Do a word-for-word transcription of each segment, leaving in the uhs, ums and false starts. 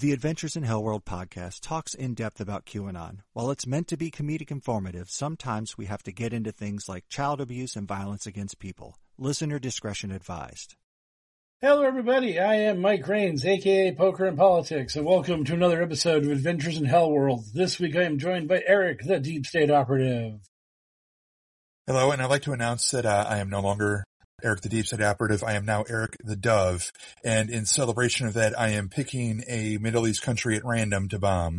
The Adventures in Hellworld podcast talks in depth about QAnon. While it's meant to be comedic informative, sometimes we have to get into things like child abuse and violence against people. Listener discretion advised. Hello, everybody. I am Mike Rains, a k a. Poker and Politics, and welcome to another episode of Adventures in Hellworld. This week I am joined by Eric, the Deep State Operative. Hello, and I'd like to announce that uh, I am no longer Eric the Deep State Operative. I am now Eric the Dove, and in celebration of that, I am picking a Middle East country at random to bomb.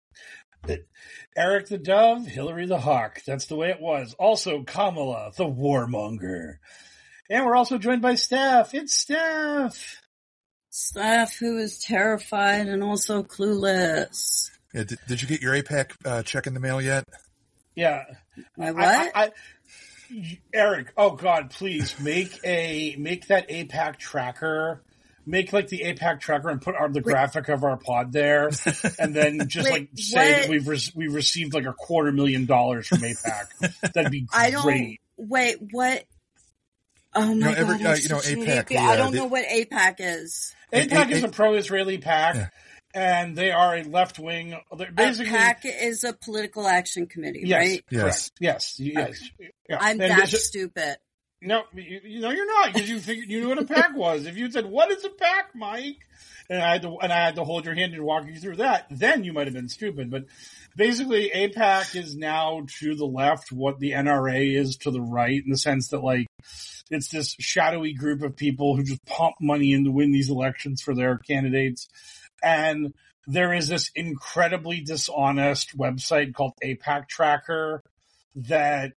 Eric the Dove, Hillary the Hawk. That's the way it was. Also, Kamala, the Warmonger. And we're also joined by Steph. It's Steph. Steph, who is terrified and also clueless. Yeah, did, did you get your APAC uh, check in the mail yet? Yeah. My what? I, I, I, Eric, oh God, please make a make that APAC tracker. Make like the APAC tracker and put our, the Wait. graphic of our pod there, and then just Wait, like say what? that we've re- we've received like a quarter million dollars from APAC. That'd be I don't, great. Wait, what? Oh my you know, every, God! Uh, you know, APAC. The, I don't the, know what APAC is. APAC is a pro-Israeli PAC. Yeah. And they are a left-wing. Basically, a PAC is a political action committee, yes, right? Yes, correct. yes, yes. Yeah. I'm and that stupid. No, you, you know you're not, because you figured you knew what a PAC was. If you said, "What is a PAC, Mike?" and I had to and I had to hold your hand and walk you through that, then you might have been stupid. But basically, APAC is now to the left what the N R A is to the right, in the sense that like it's this shadowy group of people who just pump money in to win these elections for their candidates. And there is this incredibly dishonest website called APAC Tracker that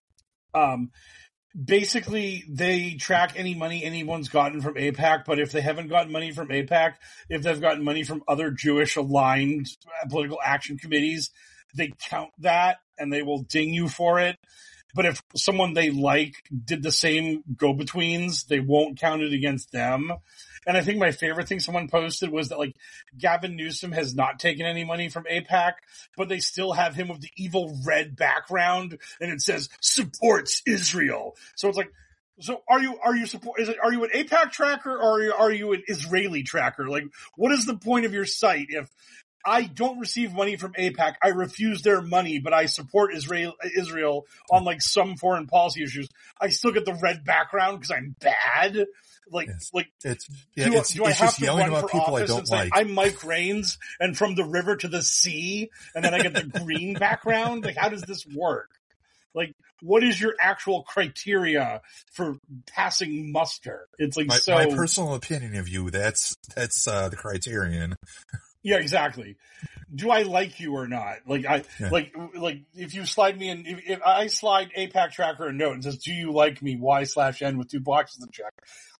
um, basically they track any money anyone's gotten from APAC, but if they haven't gotten money from APAC, if they've gotten money from other Jewish-aligned political action committees, they count that and they will ding you for it. But if someone they like did the same go-betweens, they won't count it against them. And I think my favorite thing someone posted was that, like, Gavin Newsom has not taken any money from APAC, but they still have him with the evil red background, and it says, supports Israel. So it's like, so are you, are you support, is it, are you an APAC tracker or are you, are you an Israeli tracker? Like, what is the point of your site if I don't receive money from APAC, I refuse their money, but I support Israel, Israel on, like, some foreign policy issues? I still get the red background because I'm bad? Like, yes. like, it's, yeah, do, it's, do I it's have just to yelling run about for people I office don't and say, like. I'm Mike Rains, and from the river to the sea, and then I get the green background? Like, how does this work? Like, what is your actual criteria for passing muster? It's like, my, so. My personal opinion of you, that's, that's, uh, the criterion. Yeah, exactly. Do I like you or not? Like, I, yeah. like, like, if you slide me in, if, if I slide APAC Tracker a note and says, do you like me? Y slash N with two boxes to check.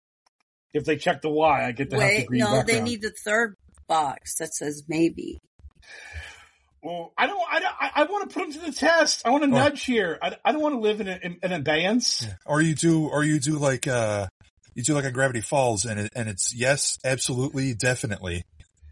If they check the Y, I get to Wait, have the green no, background. they need the third box that says maybe. Well, I don't, I don't, I, I want to put them to the test. I want to or, nudge here. I, I don't want to live in, a, in, in abeyance. Yeah. Or you do, or you do like, uh, you do like a Gravity Falls and it, and it's yes, absolutely, definitely.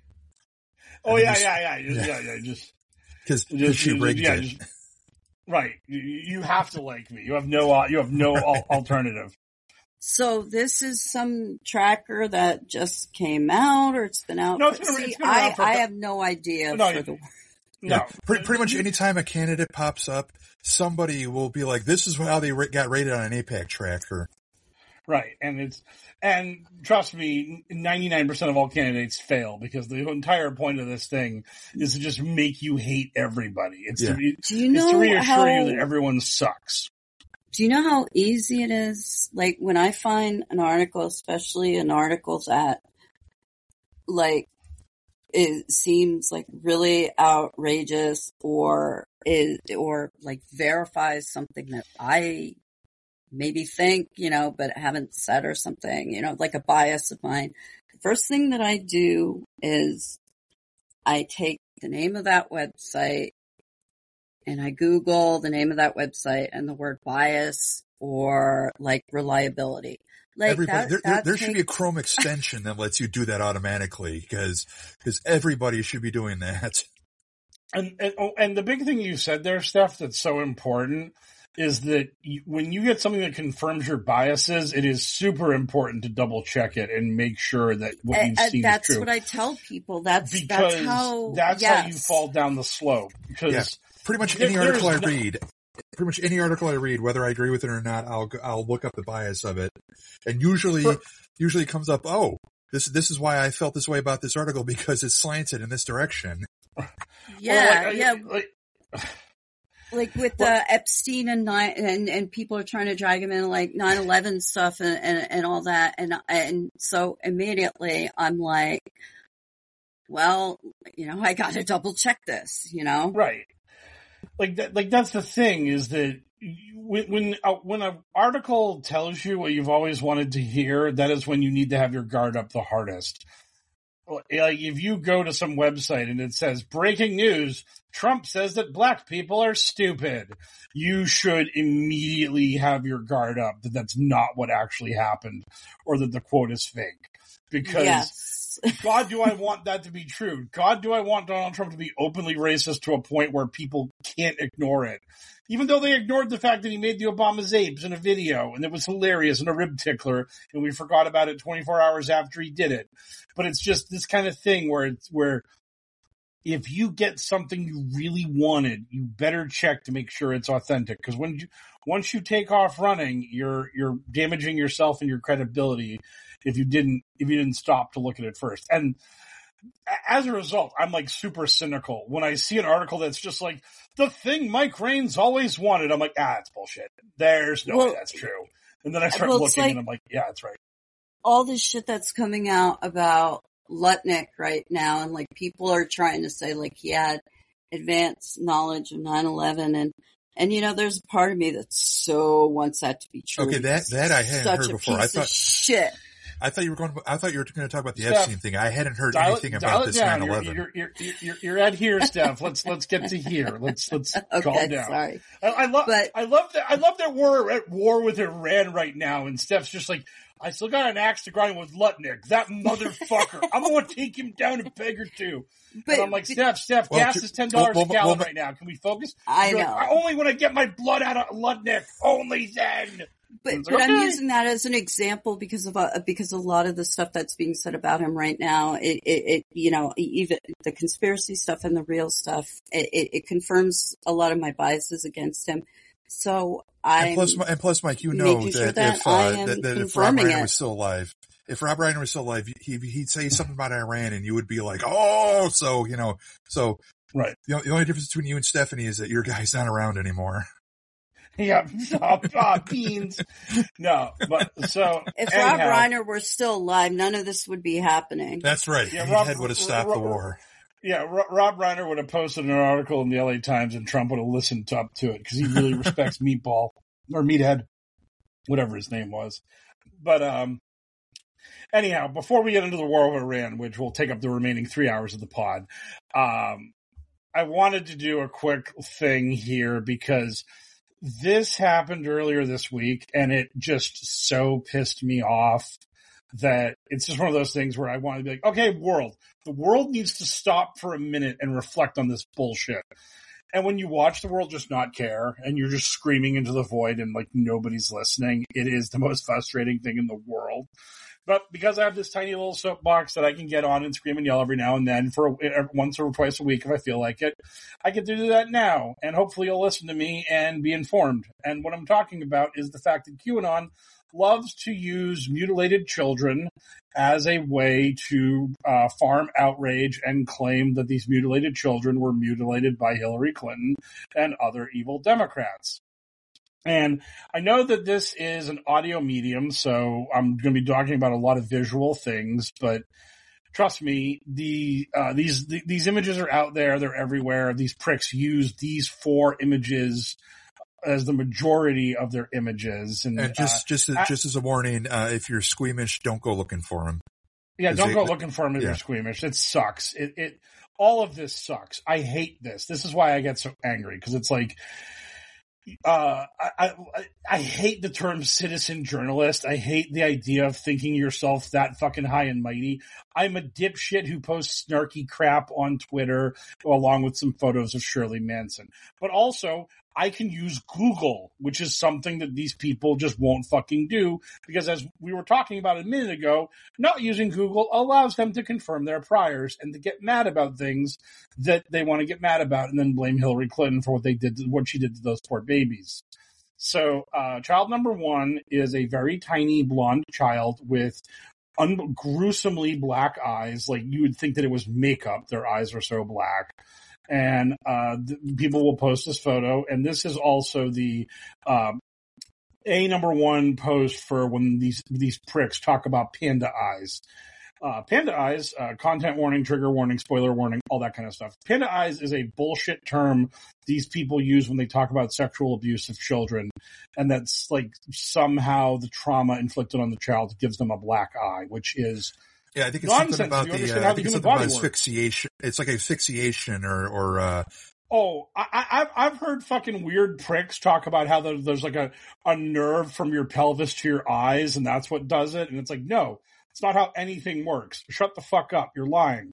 Oh yeah, just, yeah, yeah, just, yeah, yeah, just because she rigged yeah, it. Just, right. You, you have to like me. You have no, you have no alternative. So this is some tracker that just came out, or it's been out. No, for, it's been, see, it's been I, for I have no idea. No, for the, no. Yeah, pretty, pretty much any time a candidate pops up, somebody will be like, "This is how they got rated on an APAC tracker." Right, and it's and trust me, ninety-nine percent of all candidates fail because the entire point of this thing is to just make you hate everybody. It's yeah. to, Do you know it's to reassure how, you that everyone sucks. Do you know how easy it is? Like when I find an article, especially an article that like it seems like really outrageous or is or like verifies something that I maybe think, you know, but haven't said or something, you know, like a bias of mine. The first thing that I do is I take the name of that website and I Google the name of that website and the word bias or like reliability. Like everybody, that, there, that there takes... should be a Chrome extension that lets you do that automatically because because everybody should be doing that. And, and and the big thing you said there, Steph, that's so important is that you, when you get something that confirms your biases, it is super important to double check it and make sure that what you've and, seen and is true. That's what I tell people. That's because that's how that's yes. how you fall down the slope. Because yeah. pretty much there, any article I no, read, pretty much any article I read, whether I agree with it or not, I'll I'll look up the bias of it, and usually for, usually it comes up. Oh, this this is why I felt this way about this article because it's slanted in this direction. Yeah, like, yeah. Like, like with the uh, Epstein and nine and and people are trying to drag him in like nine eleven stuff and, and and all that, and and so immediately I'm like, well, you know, I got to double check this, you know, right? Like that, like that's the thing is that when when, uh, when an article tells you what you've always wanted to hear, that is when you need to have your guard up the hardest. Like if you go to some website and it says breaking news, Trump says that black people are stupid, you should immediately have your guard up that that's not what actually happened or that the quote is fake. Because yes. God, do I want that to be true? God, do I want Donald Trump to be openly racist to a point where people can't ignore it? Even though they ignored the fact that he made the Obama's apes in a video and it was hilarious and a rib tickler and we forgot about it twenty-four hours after he did it. But it's just this kind of thing where it's where if you get something you really wanted, you better check to make sure it's authentic. Because when you, once you take off running, you're you're damaging yourself and your credibility if you didn't if you didn't stop to look at it first. And as a result, I'm like super cynical when I see an article that's just like the thing Mike Raines always wanted. I'm like, ah, it's bullshit. There's no well, way that's true. And then I start well, looking like, and I'm like, yeah, that's right. All this shit that's coming out about Lutnick right now, and like people are trying to say like he had advanced knowledge of nine eleven, and and you know there's a part of me that so wants that to be true. Okay, that that I hadn't Such heard a before. Piece I thought of shit. I thought you were going. To, I thought you were going to talk about the Steph, Epstein thing. I hadn't heard dial anything it, about this down. nine eleven. You're, you're, you're, you're, you're at here, Steph. Let's let's get to here. Let's let's okay, calm down. Sorry. I, I love but, I love that I love that we're at war with Iran right now, and Steph's just like, I still got an axe to grind with Lutnick. That motherfucker. I'm going to take him down a peg or two. But, and I'm like, Steph, Steph, well, gas to, is ten dollars well, well, a gallon well, right now. Can we focus? I You're know. Like, only when I get my blood out of Lutnick. Only then. But, like, but okay. I'm using that as an example because of uh, because a lot of the stuff that's being said about him right now, it, it, it you know, even the conspiracy stuff and the real stuff, it, it, it confirms a lot of my biases against him. So I and plus, and plus, Mike, you know that, sure that if uh, that, that if Rob Reiner was still alive, if Rob Reiner was still alive, he he'd say something about Iran, and you would be like, oh, so you know, so right. The, the only difference between you and Stephanie is that your guy's not around anymore. Yeah, oh, oh, beans. No, but so if anyhow, Rob Reiner were still alive, none of this would be happening. That's right. Yeah, His Rob, head would have stopped Rob, the war. Yeah, Rob Reiner would have posted an article in the L A Times, and Trump would have listened up to it because he really respects Meatball or Meathead, whatever his name was. But um, anyhow, before we get into the war of Iran, which will take up the remaining three hours of the pod, um, I wanted to do a quick thing here because this happened earlier this week, and it just so pissed me off that it's just one of those things where I want to be like, okay, world, the world needs to stop for a minute and reflect on this bullshit. And when you watch the world just not care and you're just screaming into the void and like nobody's listening, it is the most frustrating thing in the world. But because I have this tiny little soapbox that I can get on and scream and yell every now and then for once or twice a week if I feel like it, I get to do that now. And hopefully you'll listen to me and be informed. And what I'm talking about is the fact that QAnon loves to use mutilated children as a way to uh, farm outrage and claim that these mutilated children were mutilated by Hillary Clinton and other evil Democrats. And I know that this is an audio medium, so I'm going to be talking about a lot of visual things, but trust me, the uh, these the, these images are out there. They're everywhere. These pricks use these four images as the majority of their images. And, and just uh, just, I, just as a warning, uh, if you're squeamish, don't go looking for them. Yeah, don't they, go looking for them if yeah. you're squeamish. It sucks. It, it all of this sucks. I hate this. This is why I get so angry, because it's like, Uh, I, I, I hate the term citizen journalist. I hate the idea of thinking yourself that fucking high and mighty. I'm a dipshit who posts snarky crap on Twitter along with some photos of Shirley Manson. But also, I can use Google, which is something that these people just won't fucking do, because as we were talking about a minute ago, not using Google allows them to confirm their priors and to get mad about things that they want to get mad about and then blame Hillary Clinton for what they did, what she did to those poor babies. So, uh, child number one is a very tiny blonde child with un- gruesomely black eyes. Like, you would think that it was makeup. Their eyes are so black. And, uh, th- people will post this photo. And this is also the, um, a number one post for when these, these pricks talk about panda eyes. Uh, panda eyes, uh, content warning, trigger warning, spoiler warning, all that kind of stuff. Panda eyes is a bullshit term these people use when they talk about sexual abuse of children. And that's like somehow the trauma inflicted on the child gives them a black eye, which is yeah, I think it's nonsense. something about you the, understand uh, how I the think it's human something body about works. asphyxiation. It's like asphyxiation or, or, uh, Oh, I, I, I've heard fucking weird pricks talk about how there's like a, a nerve from your pelvis to your eyes and that's what does it. And it's like, no. It's not how anything works. Shut the fuck up. You're lying.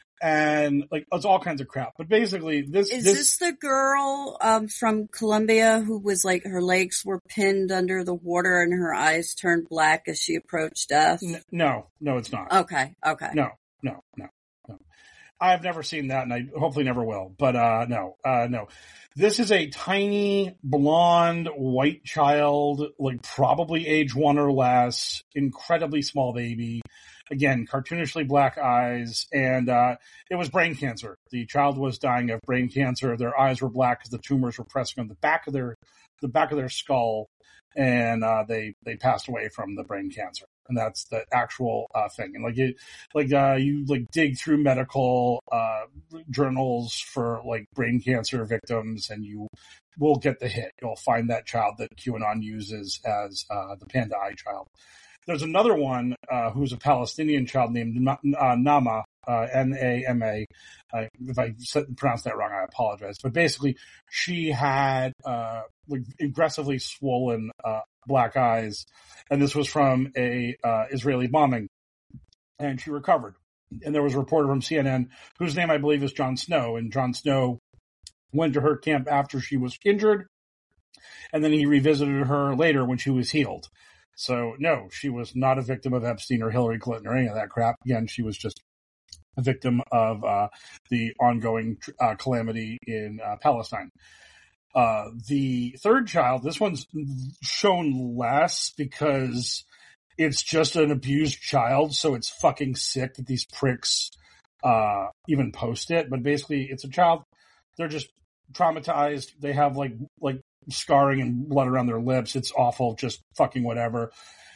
And like, it's all kinds of crap. But basically this, Is this, this the girl, um, from Colombia who was like, her legs were pinned under the water and her eyes turned black as she approached death? n- no, no, it's not. Okay. Okay. No, no, no, no. I've never seen that and I hopefully never will. But, uh, no, uh, no. This is a tiny, blonde, white child, like probably age one or less, incredibly small baby. Again, cartoonishly black eyes, and uh, it was brain cancer. The child was dying of brain cancer. Their eyes were black because the tumors were pressing on the back of their, the back of their skull, and uh, they they passed away from the brain cancer. And that's the actual uh, thing. And like it, like uh, you like dig through medical uh, journals for like brain cancer victims, and you will get the hit. You'll find that child that QAnon uses as uh, the panda eye child. There's another one uh, who's a Palestinian child named Na- uh, Nama, uh, N A M A. Uh, if I said, pronounced that wrong, I apologize. But basically, she had uh, like aggressively swollen uh, black eyes, and this was from a uh, Israeli bombing, and she recovered. And there was a reporter from C N N whose name I believe is Jon Snow, and Jon Snow went to her camp after she was injured, and then he revisited her later when she was healed. So no, she was not a victim of Epstein or Hillary Clinton or any of that crap. Again, she was just a victim of uh, the ongoing uh, calamity in uh, Palestine. Uh, the third child, this one's shown less because it's just an abused child, so it's fucking sick that these pricks uh, even post it. But basically, it's a child. They're just traumatized. They have like like scarring and blood around their lips. It's awful, just fucking whatever.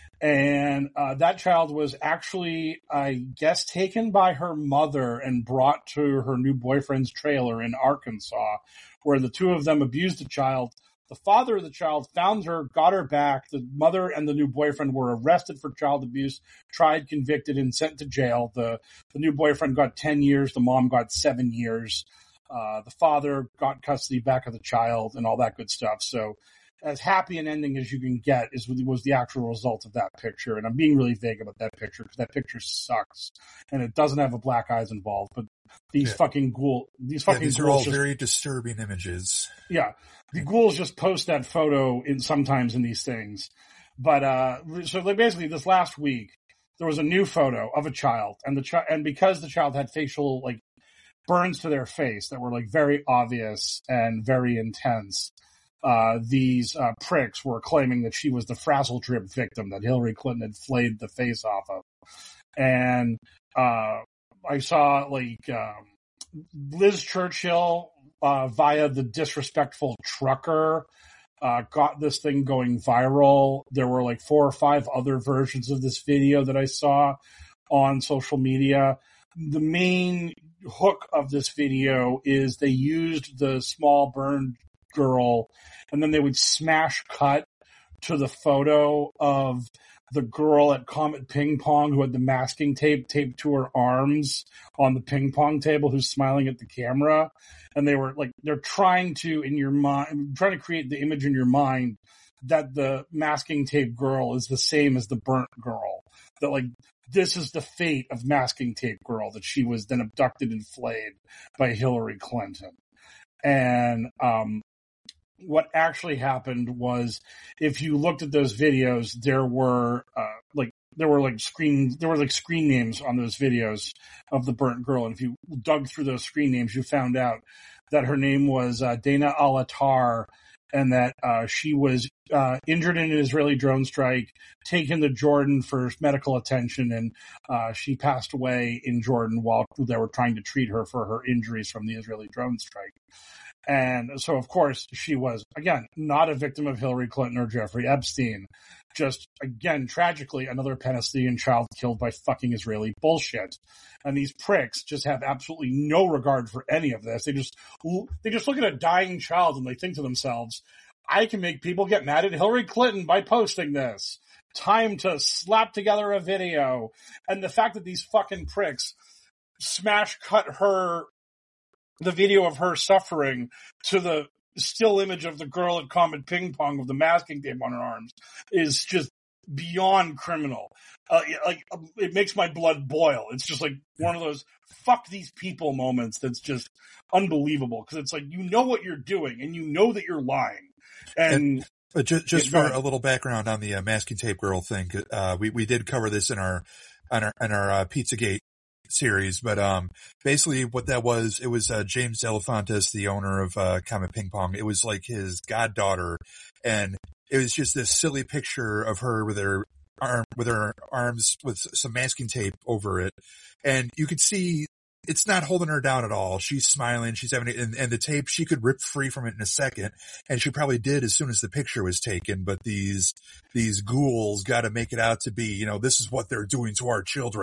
And uh, that child was actually, I guess, taken by her mother and brought to her new boyfriend's trailer in Arkansas, where the two of them abused the child. The father of the child found her, got her back. The mother and the new boyfriend were arrested for child abuse, tried, convicted, and sent to jail. The, the new boyfriend got ten years. The mom got seven years. Uh, the father got custody back of the child and all that good stuff. So as happy an ending as you can get is was the actual result of that picture. And I'm being really vague about that picture because that picture sucks and it doesn't have a black eyes involved, but these yeah. fucking ghoul, these fucking yeah, these ghouls are all just, very disturbing images. Yeah. The ghouls just post that photo in sometimes in these things. But, uh, so like basically this last week, there was a new photo of a child and the child, and because the child had facial, like, burns to their face that were like very obvious and very intense. Uh, these uh, pricks were claiming that she was the frazzle drip victim that Hillary Clinton had flayed the face off of. And uh, I saw like um, Liz Churchill uh, via the disrespectful trucker uh, got this thing going viral. There were like four or five other versions of this video that I saw on social media. The main hook of this video is they used the small burned girl and then they would smash cut to the photo of the girl at Comet Ping Pong who had the masking tape taped to her arms on the ping pong table who's smiling at the camera. And they were like, they're trying to, in your mind, trying to create the image in your mind that the masking tape girl is the same as the burnt girl. That like, this is the fate of masking tape girl, that she was then abducted and flayed by Hillary Clinton. And, um, what actually happened was, if you looked at those videos, there were uh, like there were like screen there were like screen names on those videos of the burnt girl, and if you dug through those screen names, you found out that her name was uh, Dana Al-Attar, and that uh, she was uh, injured in an Israeli drone strike, taken to Jordan for medical attention, and uh, she passed away in Jordan while they were trying to treat her for her injuries from the Israeli drone strike. And so, of course, she was, again, not a victim of Hillary Clinton or Jeffrey Epstein. Just, again, tragically, another Palestinian child killed by fucking Israeli bullshit. And these pricks just have absolutely no regard for any of this. They just, they just look at a dying child and they think to themselves, I can make people get mad at Hillary Clinton by posting this. Time to slap together a video. And the fact that these fucking pricks smash cut her, the video of her suffering to the still image of the girl at Comet Ping Pong with the masking tape on her arms is just beyond criminal. Uh, like, it makes my blood boil. It's just like one of those fuck these people moments that's just unbelievable, because it's like, you know what you're doing and you know that you're lying. And, and but just, just yeah, for a little background on the uh, masking tape girl thing, uh, we, we did cover this in our, on our, in our, uh, Pizzagate series, but, um, basically what that was, it was, uh, James Elefantis, the owner of, uh, Comet Ping Pong. It was like his goddaughter, and it was just this silly picture of her with her arm, with her arms with some masking tape over it. And you could see it's not holding her down at all. She's smiling. She's having it, and, and the tape, she could rip free from it in a second. And she probably did as soon as the picture was taken. But these, these ghouls got to make it out to be, you know, this is what they're doing to our children.